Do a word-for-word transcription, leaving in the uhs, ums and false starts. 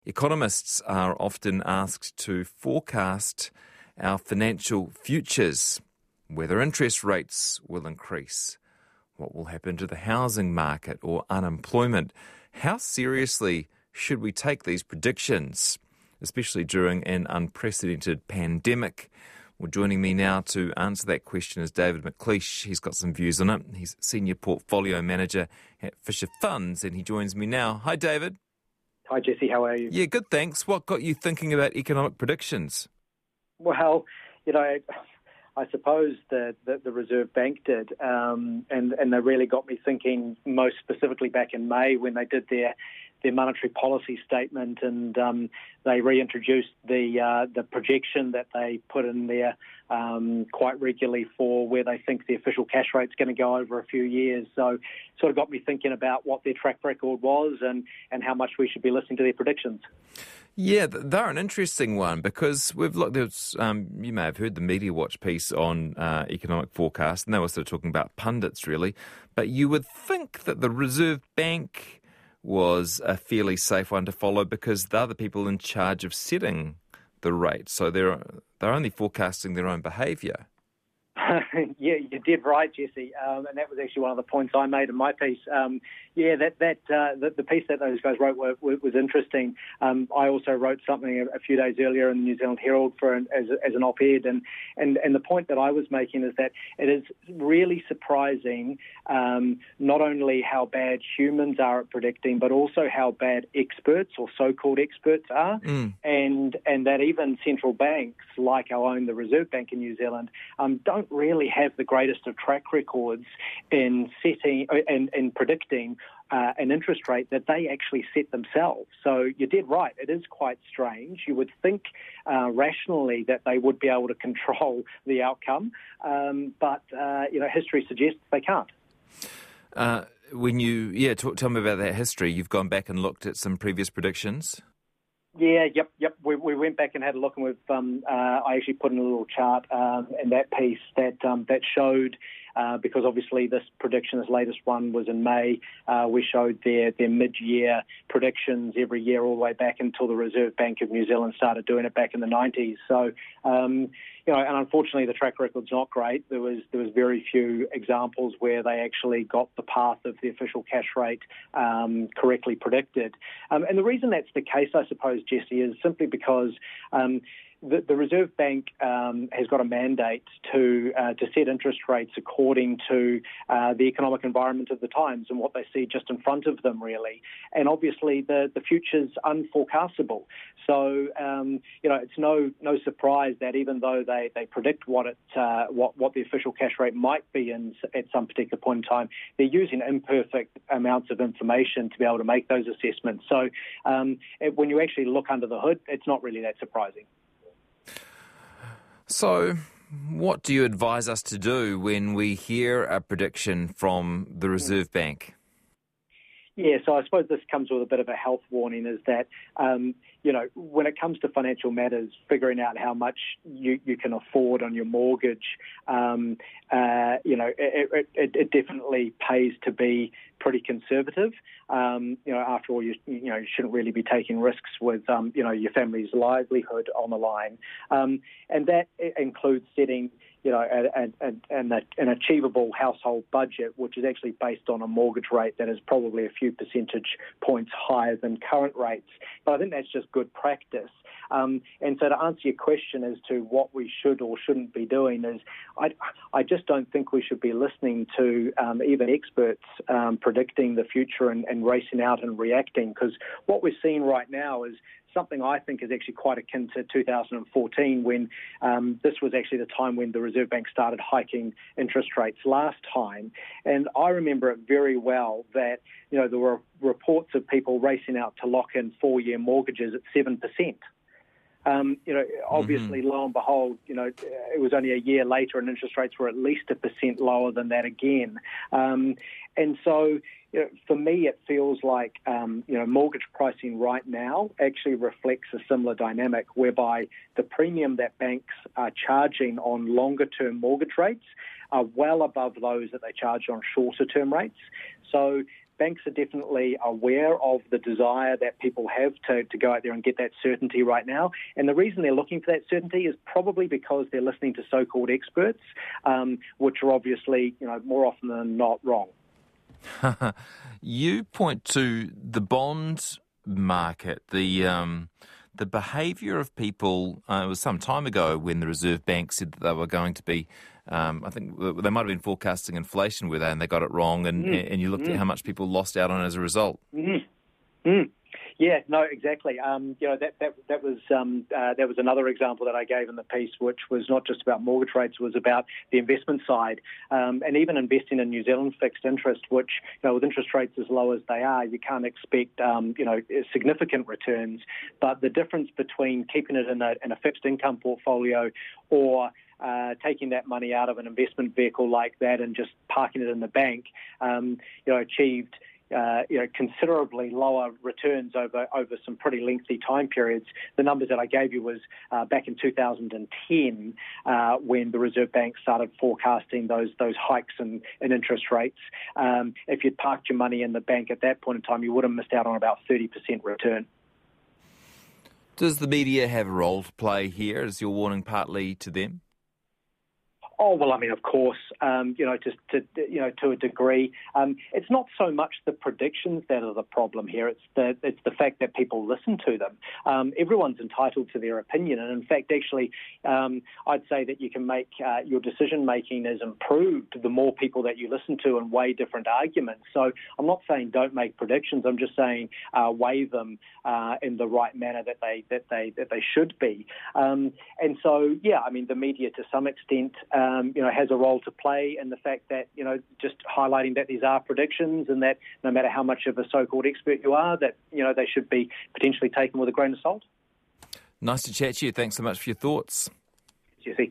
Economists are often asked to forecast our financial futures, whether interest rates will increase, what will happen to the housing market or unemployment. How seriously should we take these predictions, especially during an unprecedented pandemic? Well, joining me now to answer that question is David McLeish. He's got some views on it. He's Senior Portfolio Manager at Fisher Funds, and he joins me now. Hi, David. Hi, Jesse. How are you? Yeah, good, thanks. What got you thinking about economic predictions? Well, you know, I suppose the, the, the Reserve Bank did, um, and, and they really got me thinking most specifically back in May when they did their their monetary policy statement, and um, they reintroduced the uh, the projection that they put in there um, quite regularly for where they think the official cash rate's going to go over a few years. So sort of got me thinking about what their track record was and, and how much we should be listening to their predictions. Yeah, they're an interesting one because we've looked. There's, um, you may have heard the Media Watch piece on uh, economic forecast, and they were sort of talking about pundits, really. But you would think that the Reserve Bank was a fairly safe one to follow because they're the people in charge of setting the rate, so they're they're only forecasting their own behaviour. Yeah, you did right, Jesse, um, and that was actually one of the points I made in my piece. Um, yeah, that that uh, the, the piece that those guys wrote were, were, was interesting. Um, I also wrote something a, a few days earlier in the New Zealand Herald for an, as, as an op-ed, and, and and the point that I was making is that it is really surprising um, not only how bad humans are at predicting, but also how bad experts or so-called experts are, mm. and and that even central banks like our own, the Reserve Bank in New Zealand, um, don't really have the greatest of track records in setting and in, in predicting uh, an interest rate that they actually set themselves. So you did right. It is quite strange. You would think uh, rationally that they would be able to control the outcome, um, but uh, you know, history suggests they can't. Uh, when you yeah, talk, tell me about that history. You've gone back and looked at some previous predictions. Yeah, yep, yep. We, we went back and had a look, and we've. Um, uh, I actually put in a little chart um, in that piece that um, that showed, uh, because obviously this prediction, this latest one was in May. Uh, we showed their their mid-year predictions every year, all the way back until the Reserve Bank of New Zealand started doing it back in the nineties. So, um, you know, and unfortunately the track record's not great. There was there was very few examples where they actually got the path of the official cash rate um, correctly predicted. Um, and the reason that's the case, I suppose, Jesse, is simply because um, the, the Reserve Bank um, has got a mandate to uh, to set interest rates according to uh, the economic environment of the times and what they see just in front of them, really. And obviously, the, the future's unforecastable. So, um, you know, it's no no surprise that even though they, they predict what it uh, what what the official cash rate might be in at some particular point in time, they're using imperfect amounts of information to be able to make those assessments. So, um, it, when you actually look under the hood, it's not really that surprising. So, what do you advise us to do when we hear a prediction from the Reserve Bank? Yeah, so I suppose this comes with a bit of a health warning, is that, um, you know, when it comes to financial matters, figuring out how much you, you can afford on your mortgage, um, uh, you know, it, it, it definitely pays to be pretty conservative. Um, you know, after all, you, you know, you shouldn't really be taking risks with, um, you know, your family's livelihood on the line. Um, and that includes setting, you know, an, an, an, an achievable household budget, which is actually based on a mortgage rate that is probably a few percentage points higher than current rates. But I think that's just good practice. Um, and so to answer your question as to what we should or shouldn't be doing is, I, I just don't think we should be listening to um, even experts um, predicting the future and, and racing out and reacting, because what we're seeing right now is something I think is actually quite akin to two thousand fourteen, when um, this was actually the time when the Reserve Bank started hiking interest rates last time. And I remember it very well that, you know, there were reports of people racing out to lock in four-year mortgages at seven percent. Um, you know, obviously, mm-hmm. lo and behold, you know, it was only a year later and interest rates were at least a percent lower than that again. Um, and so, you know, for me, it feels like, um, you know, mortgage pricing right now actually reflects a similar dynamic, whereby the premium that banks are charging on longer-term mortgage rates are well above those that they charge on shorter-term rates. So banks are definitely aware of the desire that people have to, to go out there and get that certainty right now. And the reason they're looking for that certainty is probably because they're listening to so-called experts, um, which are obviously, you know, more often than not wrong. You point to the bond market, the um, the behaviour of people. Uh, it was some time ago when the Reserve Bank said that they were going to be, um, I think they might have been forecasting inflation, were they, and they got it wrong, and, mm. and you looked mm. at how much people lost out on as a result. Mm. Mm. Yeah, no, exactly. Um, you know, that that that was um, uh, that was another example that I gave in the piece, which was not just about mortgage rates, it was about the investment side, um, and even investing in New Zealand fixed interest, which, you know, with interest rates as low as they are, you can't expect um, you know significant returns. But the difference between keeping it in a in a fixed income portfolio or Uh, taking that money out of an investment vehicle like that and just parking it in the bank, um, you know, achieved uh, you know considerably lower returns over over some pretty lengthy time periods. The numbers that I gave you was uh, back in two thousand ten uh, when the Reserve Bank started forecasting those those hikes in, in interest rates. Um, if you'd parked your money in the bank at that point in time, you would have missed out on about thirty percent return. Does the media have a role to play here? Is your warning partly to them? Oh, well, I mean, of course, um, you know, just to, you know, to a degree. Um, it's not so much the predictions that are the problem here. It's the it's the fact that people listen to them. Um, everyone's entitled to their opinion. And in fact, actually, um, I'd say that you can make uh, your decision-making is improved the more people that you listen to and weigh different arguments. So I'm not saying don't make predictions. I'm just saying uh, weigh them uh, in the right manner that they that they that they should be. Um, and so, yeah, I mean, the media to some extent, um, Um, you know, has a role to play in the fact that, you know, just highlighting that these are predictions and that no matter how much of a so-called expert you are, that, you know, they should be potentially taken with a grain of salt. Nice to chat to you. Thanks so much for your thoughts. Jesse.